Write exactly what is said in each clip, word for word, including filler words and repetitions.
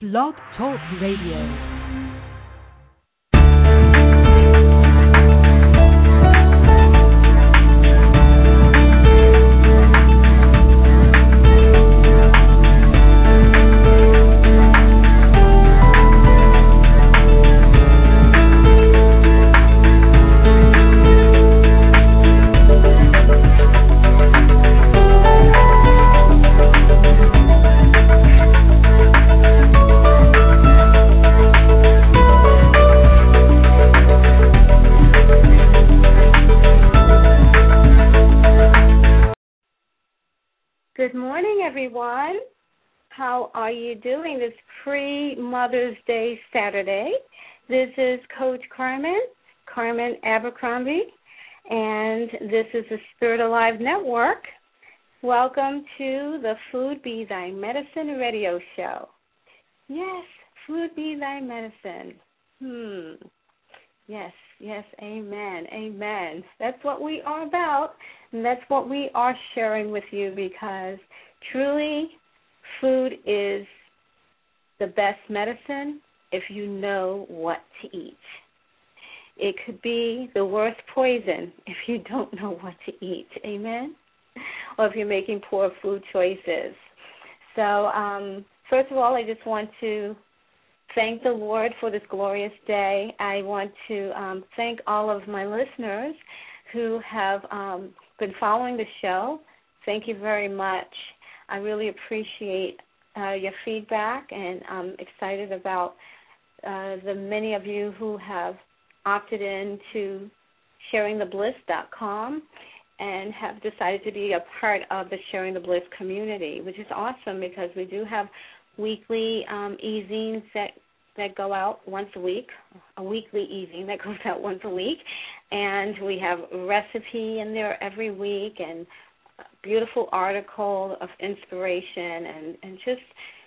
Blog Talk Radio. Good morning, everyone. How are you doing this pre-Mother's Day Saturday? This is Coach Carmen, Carmen Abercrombie, and this is the Spirit Alive Network. Welcome to the Food Be Thy Medicine radio show. Yes, food be thy medicine. Hmm. Yes, yes, amen, amen. That's what we are about, and that's what we are sharing with you because truly food is the best medicine if you know what to eat. It could be the worst poison if you don't know what to eat, amen, or if you're making poor food choices. So um, first of all, I just want to thank the Lord for this glorious day. I want to um, thank all of my listeners who have um, been following the show. Thank you very much. I really appreciate uh, your feedback, and I'm excited about uh, the many of you who have opted in to sharing the bliss dot com and have decided to be a part of the Sharing the Bliss community, which is awesome because we do have weekly um, e-zines that, that go out once a week, a weekly e-zine that goes out once a week, and we have a recipe in there every week and a beautiful article of inspiration and, and just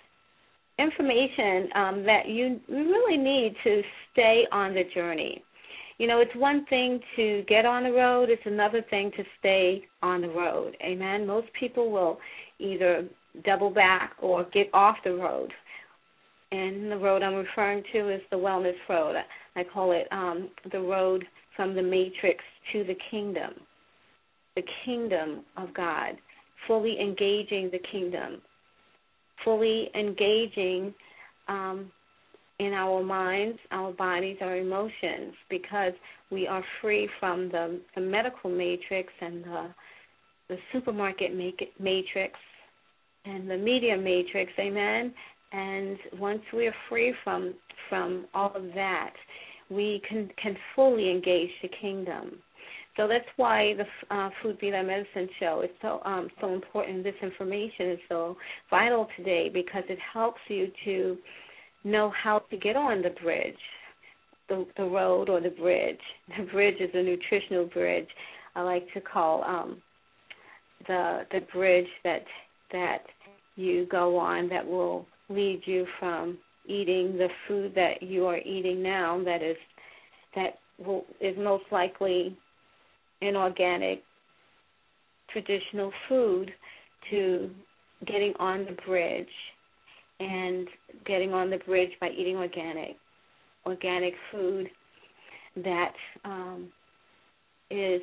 information um, that you really need to stay on the journey. You know, it's one thing to get on the road, it's another thing to stay on the road, amen? Most people will either double back or get off the road. And the road I'm referring to is the wellness road. I call it um, the road from the matrix to the kingdom, the kingdom of God, fully engaging the kingdom, fully engaging um, in our minds, our bodies, our emotions, because we are free from the, the medical matrix and the, the supermarket matrix and the media matrix, amen? And once we are free from from all of that, we can, can fully engage the kingdom. So that's why the uh, Food Be Thy Medicine show is so um, so important. This information is so vital today because it helps you to know how to get on the bridge, the, the road or the bridge. The bridge is a nutritional bridge. I like to call um, the the bridge that that you go on that will lead you from eating the food that you are eating now that is that will, is most likely inorganic, traditional food to getting on the bridge and getting on the bridge by eating organic, organic food that um, is,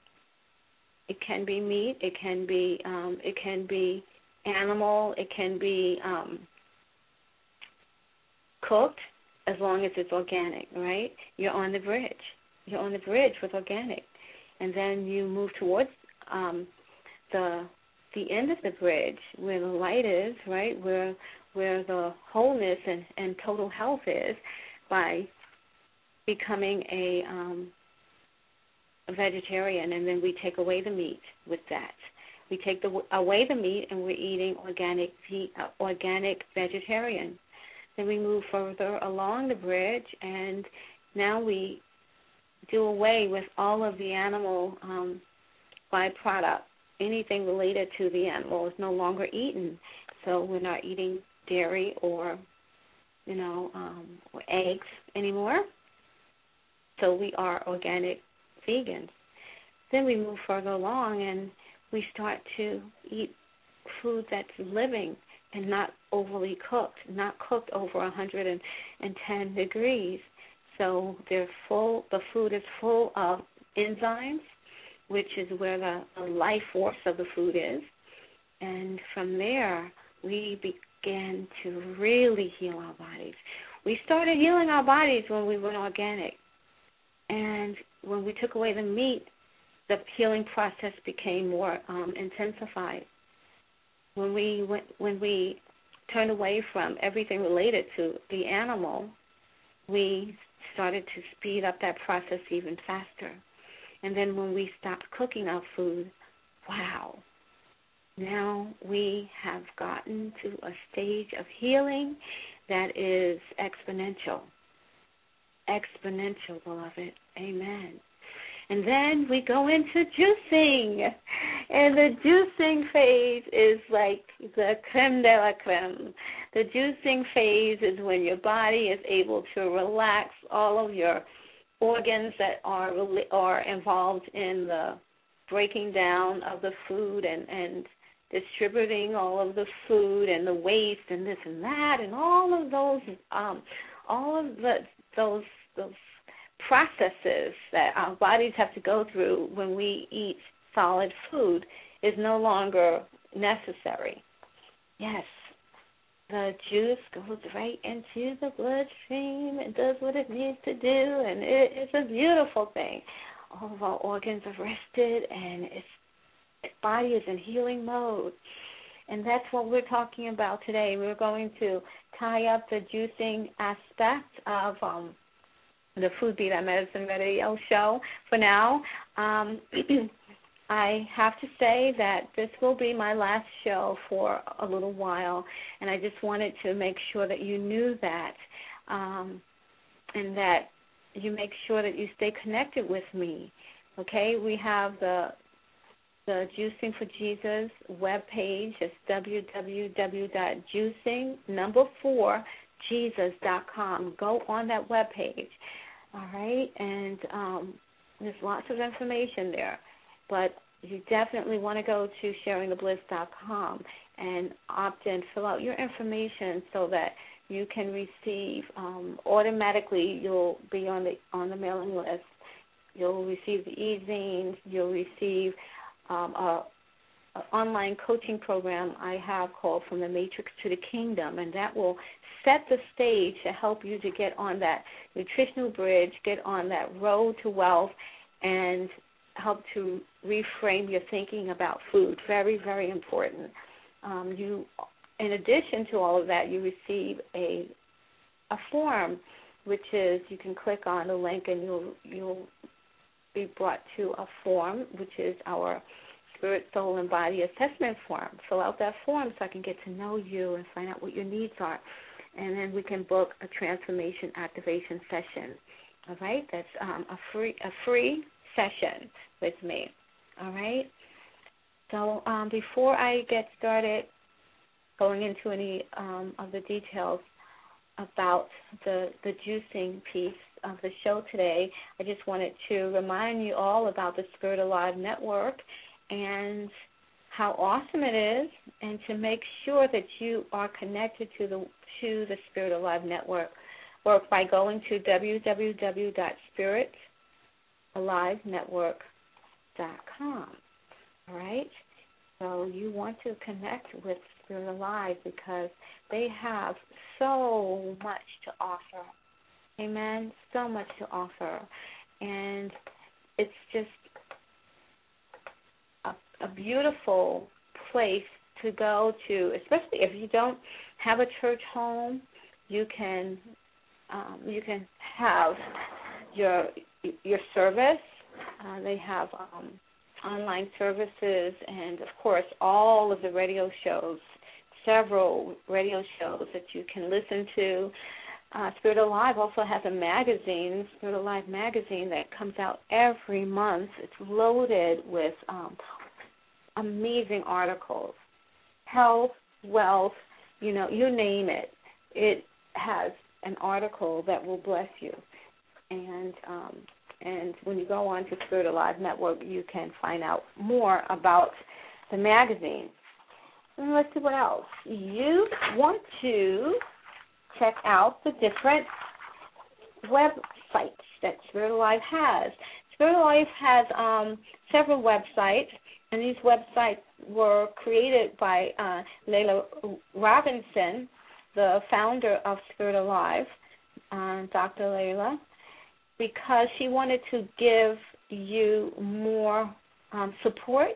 it can be meat, it can be, um, it can be animal, it can be um, cooked as long as it's organic, right? You're on the bridge. You're on the bridge with organic. And then you move towards um, the the end of the bridge where the light is, right, where where the wholeness and, and total health is by becoming a, um, a vegetarian, and then we take away the meat with that. We take the, away the meat and we're eating organic, uh, organic vegetarian. Then we move further along the bridge, and now we do away with all of the animal um, byproduct. Anything related to the animal is no longer eaten. So we're not eating dairy or, you know, um, or eggs anymore. So we are organic vegans. Then we move further along and we start to eat food that's living, and not overly cooked, not cooked over one hundred ten degrees. So they're full. The food is full of enzymes, which is where the, the life force of the food is. And from there, we began to really heal our bodies. We started healing our bodies when we went organic. And when we took away the meat, the healing process became more um, intensified. When we went, when we turned away from everything related to the animal, we started to speed up that process even faster. And then when we stopped cooking our food, wow, now we have gotten to a stage of healing that is exponential. Exponential, beloved. Amen. And then we go into juicing. And the juicing phase is like the creme de la creme. The juicing phase is when your body is able to relax all of your organs that are are involved in the breaking down of the food and, and distributing all of the food and the waste and this and that and all of those um, all of the those those processes that our bodies have to go through when we eat solid food is no longer necessary. Yes, the juice goes right into the bloodstream and does what it needs to do, and it, it's a beautiful thing. All of our organs are rested, and its its body is in healing mode. And that's what we're talking about today. We're going to tie up the juicing aspect of um, the Food Be That Medicine Radio show for now. Um, I have to say that this will be my last show for a little while, and I just wanted to make sure that you knew that um, and that you make sure that you stay connected with me. Okay, we have the the Juicing for Jesus webpage. It's w w w dot juicing number four jesus dot com. Go on that webpage. All right, and um, there's lots of information there, but you definitely want to go to sharing the bliss dot com and opt in, fill out your information so that you can receive um, automatically. You'll be on the on the mailing list. You'll receive the e-zines. You'll receive um, a, a online coaching program I have called From the Matrix to the Kingdom, and that will set the stage to help you to get on that nutritional bridge, get on that road to wealth, and help to reframe your thinking about food. Very, very important. Um, you, in addition to all of that, you receive a a form, which is you can click on the link and you'll you'll be brought to a form, which is our Spirit, Soul, and Body Assessment Form. Fill out that form so I can get to know you and find out what your needs are. And then we can book a transformation activation session. All right? That's um, a free a free session with me. All right? So um, before I get started going into any um, of the details about the, the juicing piece of the show today, I just wanted to remind you all about the Spirit Alive Network and how awesome it is, and to make sure that you are connected to the to the Spirit Alive Network work by going to w w w dot spirit alive network dot com. All right? So you want to connect with Spirit Alive because they have so much to offer. Amen? So much to offer. And it's just a, a beautiful place to go to, especially if you don't have a church home. You can um, you can have your your service. Uh, they have um, online services, and of course, all of the radio shows. Several radio shows that you can listen to. Uh, Spirit Alive also has a magazine, Spirit Alive magazine, that comes out every month. It's loaded with um, amazing articles, health, wealth, you know, you name it. It has an article that will bless you. And um, and when you go on to Spirit Alive Network, you can find out more about the magazine. And let's see what else. You want to check out the different websites that Spirit Alive has. Spirit Alive has um, several websites, and these websites were created by uh, Layla Robinson, the founder of Spirit Alive, uh, Doctor Layla, because she wanted to give you more um, support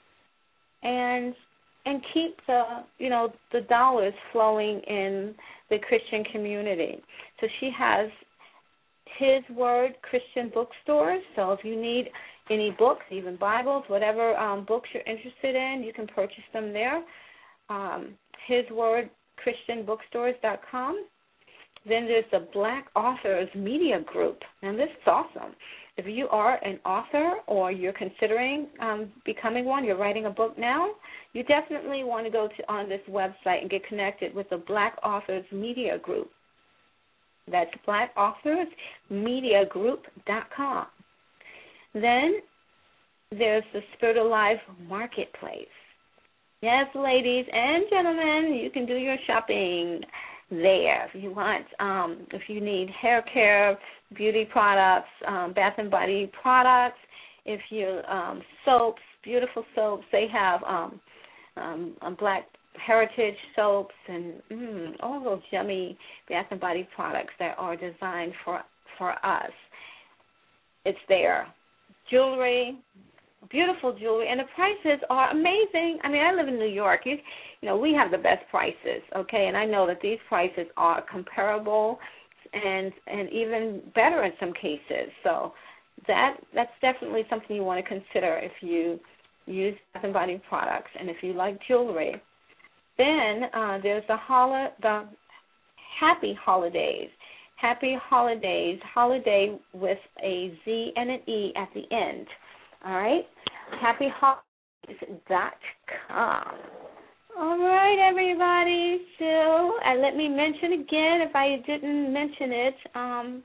and and keep the you know the dollars flowing in the Christian community. So she has His Word Christian bookstores. So if you need any books, even Bibles, whatever um, books you're interested in, you can purchase them there. Um, His Word Christian Bookstores dot com. Then there's the Black Authors Media Group, and this is awesome. If you are an author or you're considering um, becoming one, you're writing a book now, you definitely want to go to on this website and get connected with the Black Authors Media Group. That's Black Authors Media Group dot com. Then there's the Spirit Alive Marketplace. Yes, ladies and gentlemen, you can do your shopping there. If you want, um, if you need hair care, beauty products, um, bath and body products, if you um, soaps, beautiful soaps, they have um, um, um, Black Heritage soaps and mm, all those yummy bath and body products that are designed for for us. It's there. Jewelry, beautiful jewelry, and the prices are amazing. I mean, I live in New York. You, you know, we have the best prices, okay? And I know that these prices are comparable and and even better in some cases. So that that's definitely something you want to consider if you use bath and body products and if you like jewelry. Then uh, there's the hol- the Happy Holidays. Happy Holidays, holiday with a Z and an E at the end. All right? happy holidays dot com. All right, everybody. So uh, let me mention again, if I didn't mention it, um,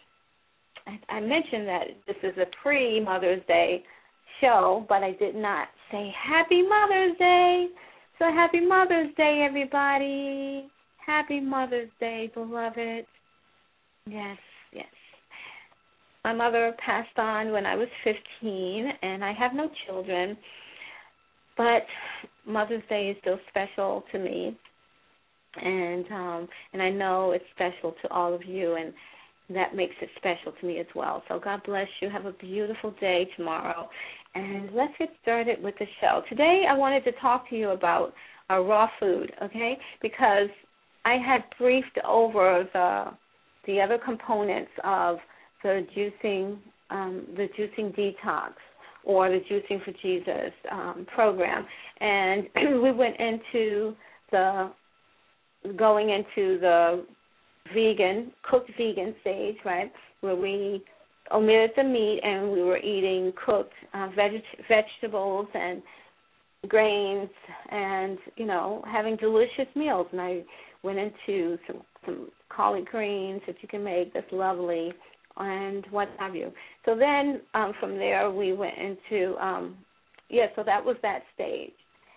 I, I mentioned that this is a pre-Mother's Day show, but I did not say Happy Mother's Day. So happy Mother's Day, everybody. Happy Mother's Day, beloved. Yes, yes. My mother passed on when I was fifteen, and I have no children, but Mother's Day is still special to me, and um, and I know it's special to all of you, and that makes it special to me as well. So God bless you. Have a beautiful day tomorrow, and let's get started with the show. Today I wanted to talk to you about uh, raw food, okay, because I had briefed over the the other components of the juicing, um, the juicing detox, or the Juicing for Jesus um, program, and we went into the going into the vegan, cooked vegan stage, right, where we omitted the meat and we were eating cooked uh, veg- vegetables and grains, and you know, having delicious meals. And I went into some some collard greens that you can make that's lovely, and what have you. So then um, from there we went into, um, yeah, so that was that stage.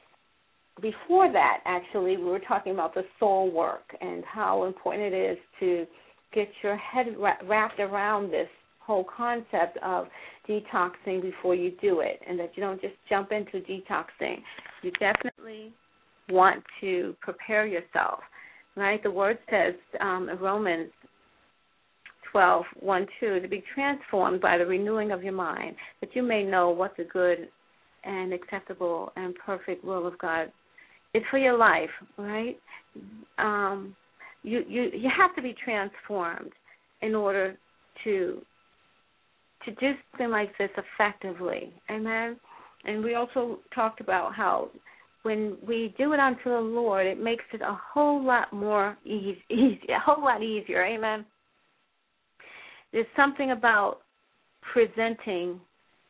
Before that, actually, we were talking about the soul work and how important it is to get your head wrapped around this whole concept of detoxing before you do it, and that you don't just jump into detoxing. You definitely want to prepare yourself, right? The word says um, in Romans twelve, one, two, to be transformed by the renewing of your mind, that you may know what the good and acceptable and perfect will of God is for your life, right? Um, you, you you have to be transformed in order to to do something like this effectively, amen? And we also talked about how when we do it unto the Lord, it makes it a whole lot more easy, easy a whole lot easier, amen? There's something about presenting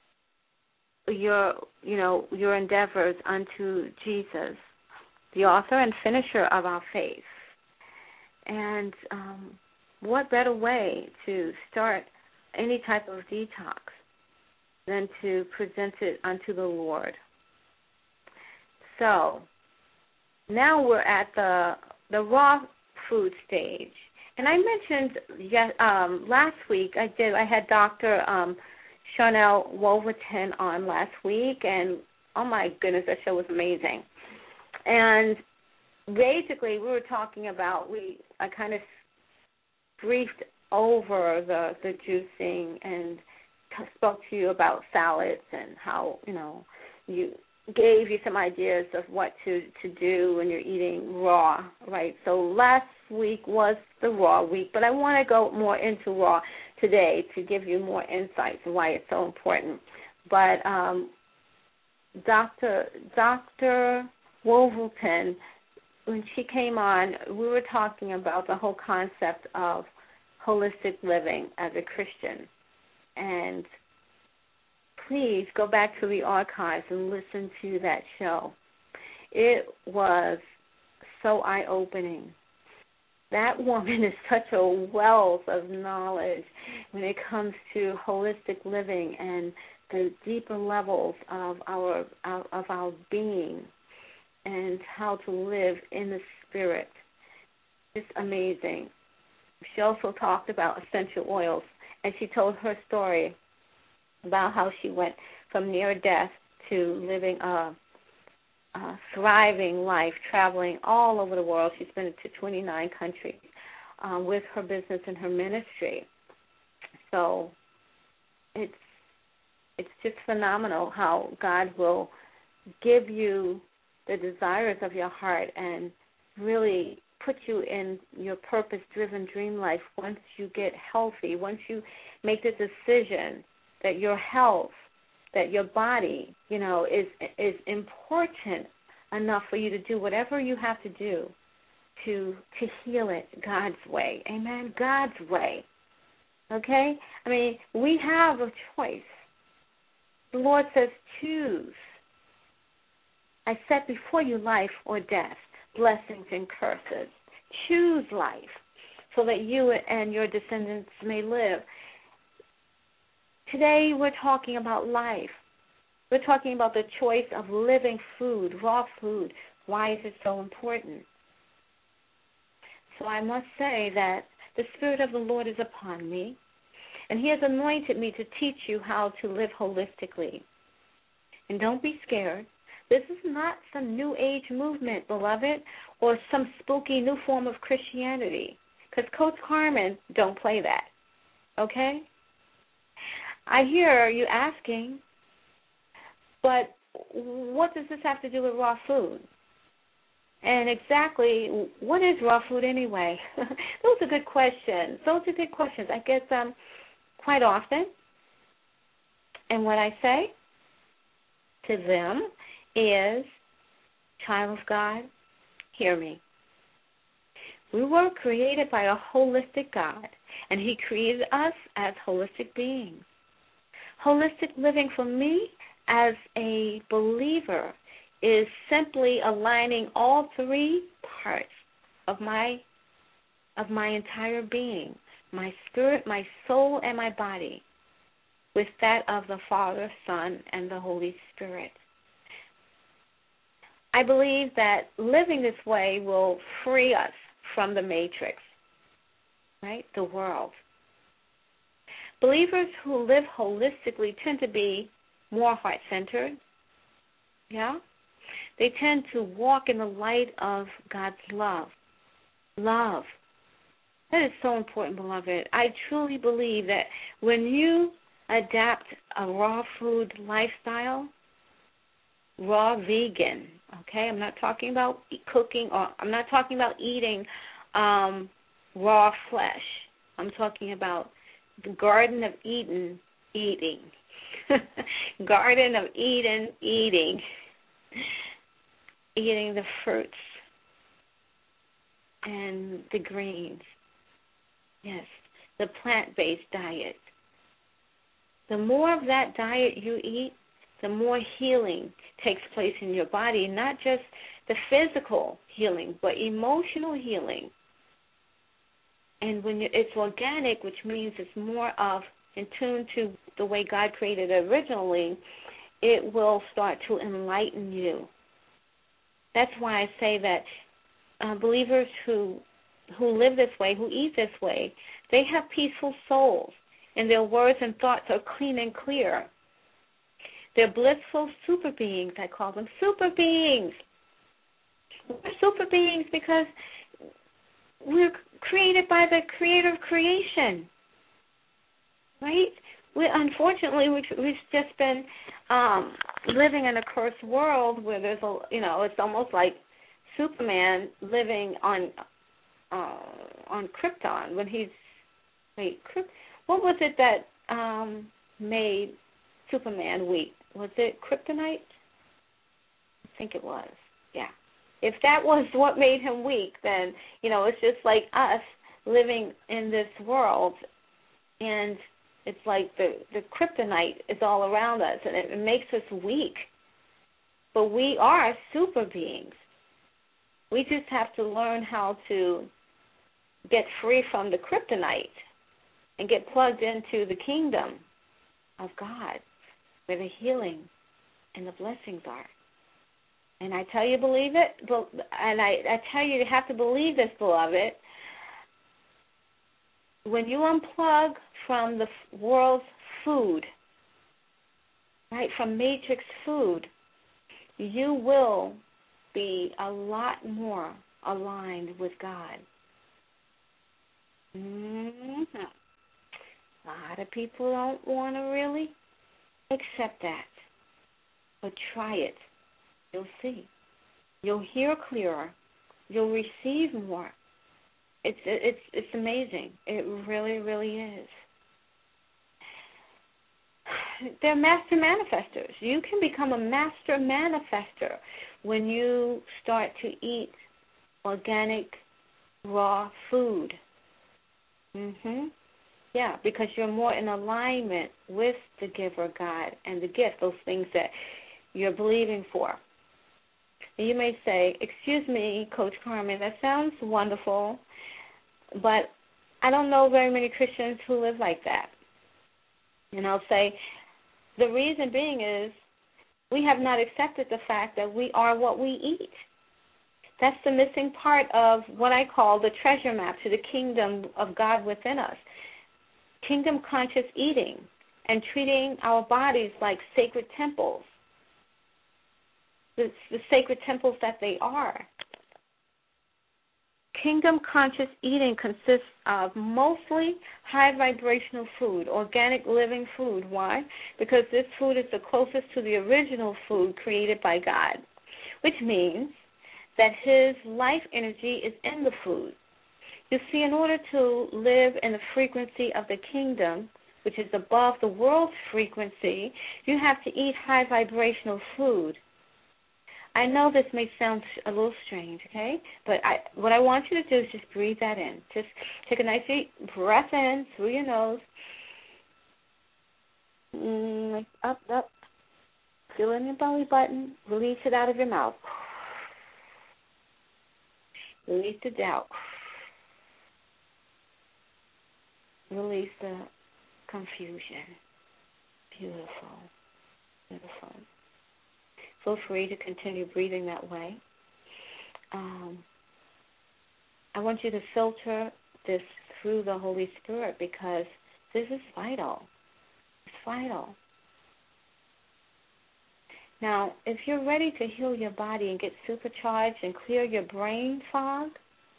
your, you know, your endeavors unto Jesus, the author and finisher of our faith. And um, what better way to start any type of detox than to present it unto the Lord? So now we're at the the raw food stage. And I mentioned yes, um, last week, I did, I had Doctor Um, Charnel Wolverton on last week, and oh my goodness, that show was amazing. And basically, we were talking about, we I kind of briefed over the, the juicing and t- spoke to you about salads and how, you know, you gave you some ideas of what to, to do when you're eating raw, right? So last week was the raw week, but I want to go more into raw today to give you more insights on why it's so important. But um, Doctor Doctor Wolverton, when she came on, we were talking about the whole concept of holistic living as a Christian. And please go back to the archives and listen to that show. It was so eye-opening. That woman is such a wealth of knowledge when it comes to holistic living and the deeper levels of our of our being and how to live in the spirit. It's amazing. She also talked about essential oils, and she told her story about how she went from near death to living a, a thriving life, traveling all over the world. She's been to twenty-nine countries um, with her business and her ministry. So it's it's just phenomenal how God will give you the desires of your heart and really put you in your purpose-driven dream life once you get healthy, once you make the decision that your health, that your body, you know, is is important enough for you to do whatever you have to do to to heal it God's way. Amen? God's way. Okay? I mean, we have a choice. The Lord says, choose. I set before you life or death, blessings and curses. Choose life so that you and your descendants may live. Today we're talking about life. We're talking about the choice of living food, raw food. Why is it so important? So I must say that the Spirit of the Lord is upon me, and He has anointed me to teach you how to live holistically. And don't be scared. This is not some new age movement, beloved, or some spooky new form of Christianity, because Coach Carmen don't play that, okay? I hear you asking, but what does this have to do with raw food? And exactly, what is raw food anyway? Those are good questions. Those are good questions. I get them quite often. And what I say to them is, child of God, hear me. We were created by a holistic God, and He created us as holistic beings. Holistic living for me as a believer is simply aligning all three parts of my of my entire being, my spirit, my soul, and my body, with that of the Father, Son, and the Holy Spirit. I believe that living this way will free us from the matrix, right, the world. Believers who live holistically tend to be more heart-centered, yeah? They tend to walk in the light of God's love. Love. That is so important, beloved. I truly believe that when you adapt a raw food lifestyle, raw vegan, okay? I'm not talking about cooking, or I'm not talking about eating um, raw flesh. I'm talking about the Garden of Eden eating. Garden of Eden eating. Eating the fruits and the greens. Yes, the plant-based diet. The more of that diet you eat, the more healing takes place in your body, not just the physical healing, but emotional healing. And when you, it's organic, which means it's more of in tune to the way God created it originally, it will start to enlighten you. That's why I say that uh, believers who who live this way, who eat this way, they have peaceful souls, and their words and thoughts are clean and clear. They're blissful super beings, I call them. Super beings. We're super beings because we're created by the creator of creation, right? We, unfortunately, we've, we've just been um, living in a cursed world where there's a, you know, it's almost like Superman living on uh, on Krypton when he's, wait, Krypt, what was it that um, made Superman weak? Was it kryptonite? I think it was, yeah. If that was what made him weak, then, you know, it's just like us living in this world, and it's like the, the kryptonite is all around us, and it, it makes us weak. But we are super beings. We just have to learn how to get free from the kryptonite and get plugged into the kingdom of God, where the healing and the blessings are. And I tell you, believe it, and I, I tell you, you have to believe this, beloved. When you unplug from the world's food, right, from matrix food, you will be a lot more aligned with God. Mm-hmm. A lot of people don't want to really accept that, but try it. You'll see. You'll hear clearer. You'll receive more. It's it's it's amazing. It really, really is. They're master manifestors. You can become a master manifester when you start to eat organic, raw food. Mhm. Yeah, because you're more in alignment with the giver, God, and the gift, those things that you're believing for. And you may say, excuse me, Coach Carmen, that sounds wonderful, but I don't know very many Christians who live like that. And I'll say, the reason being is we have not accepted the fact that we are what we eat. That's the missing part of what I call the treasure map to the kingdom of God within us. Kingdom conscious eating and treating our bodies like sacred temples, the, the sacred temples that they are. Kingdom conscious eating consists of mostly high vibrational food, organic living food. Why? Because this food is the closest to the original food created by God, which means that his life energy is in the food. You see, in order to live in the frequency of the kingdom, which is above the world's frequency, you have to eat high vibrational food. I know this may sound a little strange, okay? But I, what I want you to do is just breathe that in. Just take a nice deep breath in through your nose. Mm, up, up. Feel in your belly button. Release it out of your mouth. Release the doubt. Release the confusion. Beautiful. Beautiful. Feel free to continue breathing that way. Um, I want you to filter this through the Holy Spirit because this is vital. It's vital. Now, if you're ready to heal your body and get supercharged and clear your brain fog,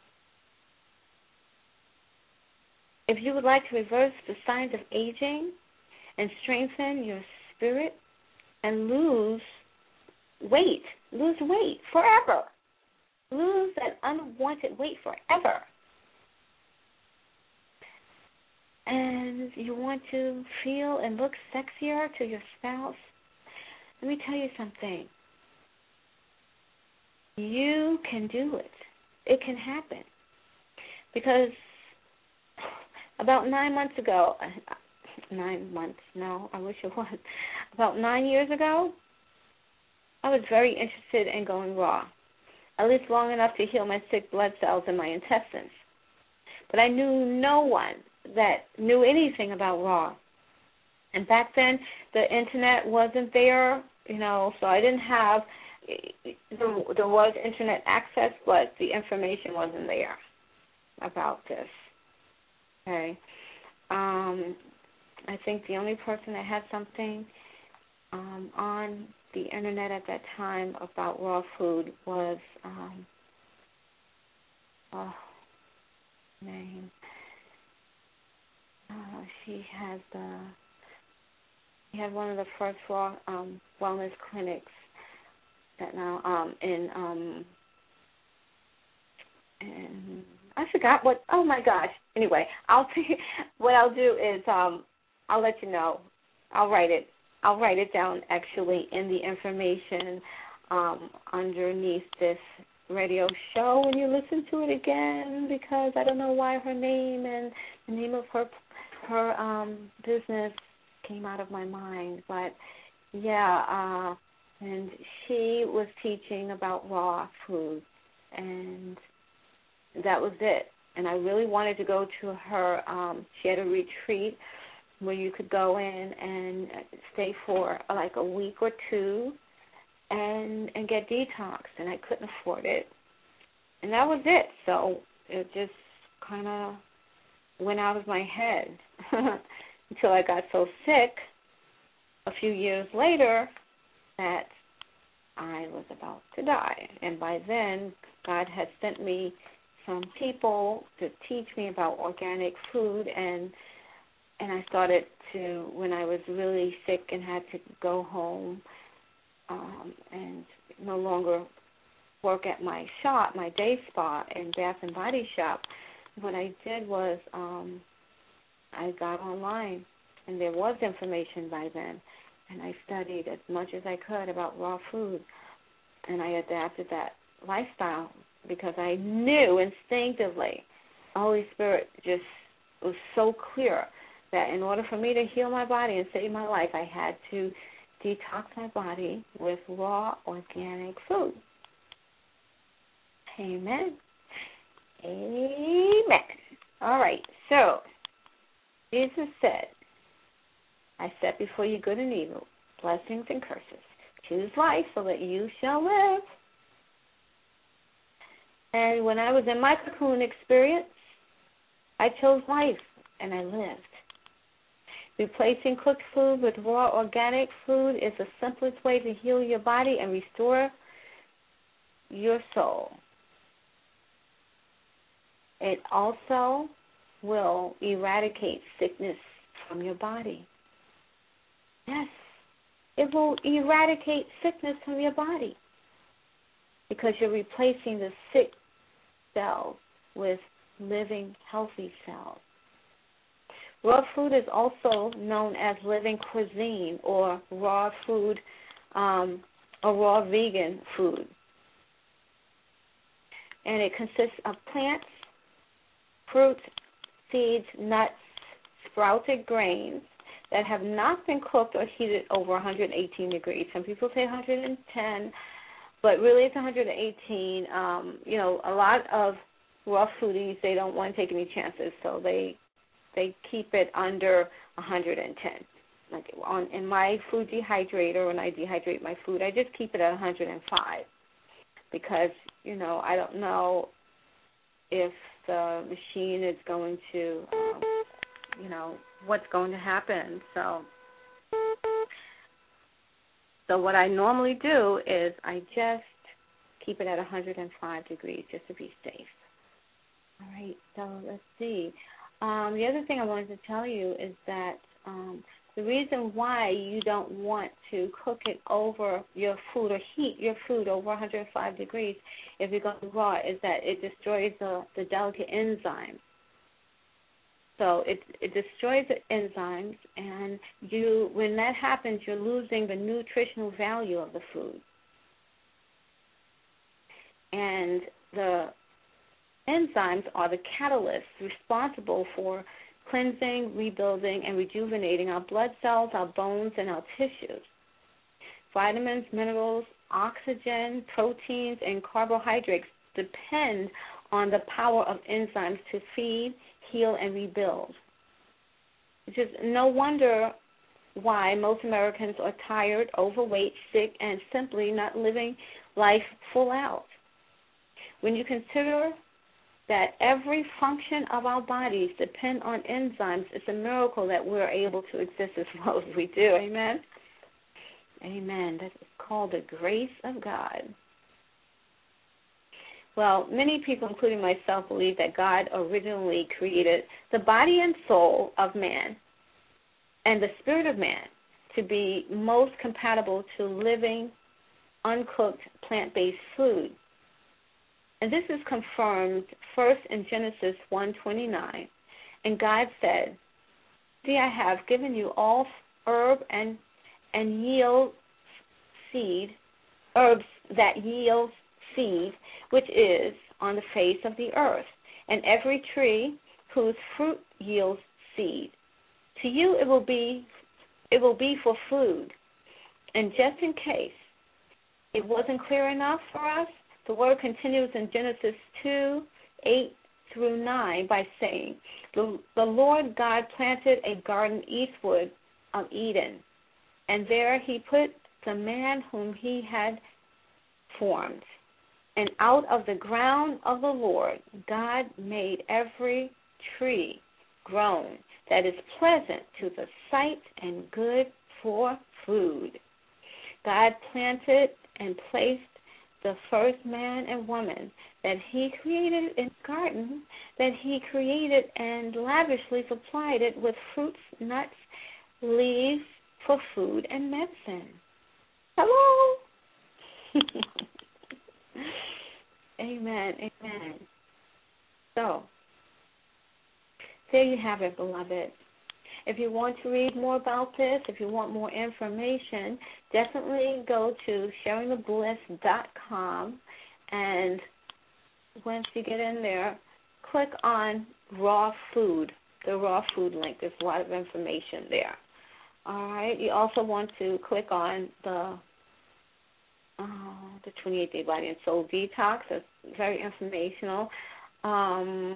if you would like to reverse the signs of aging and strengthen your spirit and lose weight, lose weight forever, lose that unwanted weight forever, and you want to feel and look sexier to your spouse, let me tell you something. You can do it. It can happen. Because about nine months ago, nine months, no, I wish it was, about nine years ago, I was very interested in going raw, at least long enough to heal my sick blood cells in my intestines. But I knew no one that knew anything about raw. And back then, the Internet wasn't there, you know, so I didn't have, there, there was internet access, but the information wasn't there about this. Okay. Um, I think the only person that had something um, on the internet at that time about raw food was, um, oh, name. Uh, she has the, she had one of the first raw um, wellness clinics that now um, in, um, in, I forgot what, oh my gosh. Anyway, I'll see, what I'll do is um, I'll let you know. I'll write it. I'll write it down actually in the information um, underneath this radio show when you listen to it again, because I don't know why her name and the name of her her um, business came out of my mind. But yeah, uh, and she was teaching about raw food, and that was it. And I really wanted to go to her. Um, she had a retreat where you could go in and stay for like a week or two and and get detox, and I couldn't afford it. And that was it. So it just kind of went out of my head until I got so sick a few years later that I was about to die. And by then, God had sent me some people to teach me about organic food, and and I started to, when I was really sick and had to go home um, and no longer work at my shop, my day spa and Bath and Body Shop, what I did was um, I got online, and there was information by then, and I studied as much as I could about raw food, and I adapted that lifestyle because I knew instinctively, the Holy Spirit just was so clear that in order for me to heal my body and save my life, I had to detox my body with raw organic food. Amen. Amen. All right, so Jesus said, I set before you good and evil, blessings and curses. Choose life so that you shall live. And when I was in my cocoon experience, I chose life, and I lived. Replacing cooked food with raw organic food is the simplest way to heal your body and restore your soul. It also will eradicate sickness from your body. Yes, it will eradicate sickness from your body because you're replacing the sick cells with living, healthy cells. Raw food is also known as living cuisine or raw food, um, or raw vegan food. And it consists of plants, fruits, seeds, nuts, sprouted grains that have not been cooked or heated over one hundred eighteen degrees. Some people say one hundred ten, but really it's one hundred eighteen. Um, you know, a lot of raw foodies, they don't want to take any chances, so they they keep it under one hundred ten. Like on in my food dehydrator, when I dehydrate my food, I just keep it at one hundred five because, you know, I don't know if the machine is going to, um, you know, what's going to happen. So, so what I normally do is I just keep it at one hundred five degrees just to be safe. All right, so let's see. Um, the other thing I wanted to tell you is that um, the reason why you don't want to cook it over your food or heat your food over one hundred five degrees if you're going raw is that it destroys the, the delicate enzymes. So it, it destroys the enzymes, and you when that happens, you're losing the nutritional value of the food. And the enzymes are the catalysts responsible for cleansing, rebuilding, and rejuvenating our blood cells, our bones, and our tissues. Vitamins, minerals, oxygen, proteins, and carbohydrates depend on the power of enzymes to feed, heal, and rebuild. It's just no wonder why most Americans are tired, overweight, sick, and simply not living life full out. When you consider that every function of our bodies depend on enzymes, it's a miracle that we're able to exist as well as we do. Amen? Amen. That is called the grace of God. Well, many people, including myself, believe that God originally created the body and soul of man and the spirit of man to be most compatible to living, uncooked, plant-based food. And this is confirmed first in Genesis one twenty-nine. And God said, "See, I have given you all herb and and yield seed, herbs that yield seed, which is on the face of the earth, and every tree whose fruit yields seed. To you it will be it will be for food." And just in case it wasn't clear enough for us, the word continues in Genesis two, eight through nine by saying, the, the Lord God planted a garden eastward of Eden, and there he put the man whom he had formed. And out of the ground of the Lord God made every tree grown that is pleasant to the sight and good for food. God planted and placed the first man and woman that he created in the garden, that he created and lavishly supplied it with fruits, nuts, leaves for food and medicine. Hello? Amen, amen. So, there you have it, beloved. If you want to read more about this, if you want more information, definitely go to sharing the bliss dot com, and once you get in there, click on raw food, the raw food link. There's a lot of information there. All right. You also want to click on the uh, the twenty-eight day Body and Soul Detox. That's very informational, um,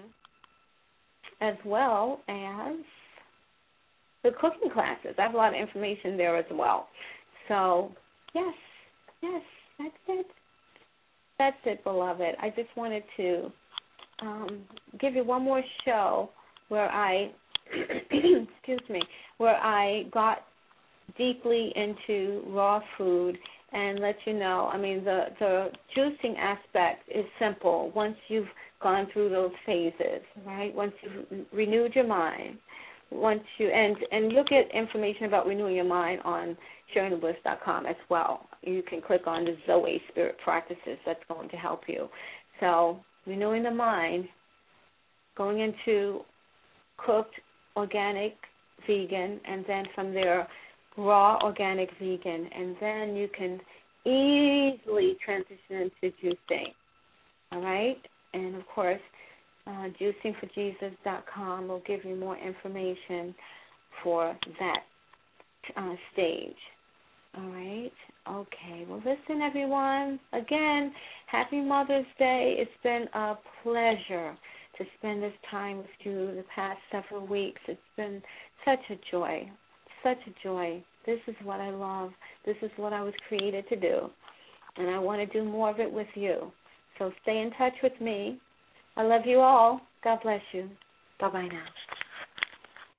as well as the cooking classes. I have a lot of information there as well. So, yes, yes, that's it. That's it, beloved. I just wanted to um, give you one more show where I, excuse me, where I got deeply into raw food and let you know, I mean, the, the juicing aspect is simple once you've gone through those phases, right? Once you've renewed your mind. Once you and and you'll get information about renewing your mind on sharing the bliss dot com as well. You can click on the Zoe Spirit Practices. That's going to help you. So renewing the mind, going into cooked, organic, vegan, and then from there raw, organic, vegan, and then you can easily transition into juicing. All right, and of course, Uh, juicing for jesus dot com will give you more information for that uh, stage. All right? Okay. Well, listen, everyone. Again, happy Mother's Day. It's been a pleasure to spend this time with you the past several weeks. It's been such a joy, such a joy. This is what I love. This is what I was created to do, and I want to do more of it with you. So stay in touch with me. I love you all. God bless you. Bye-bye now.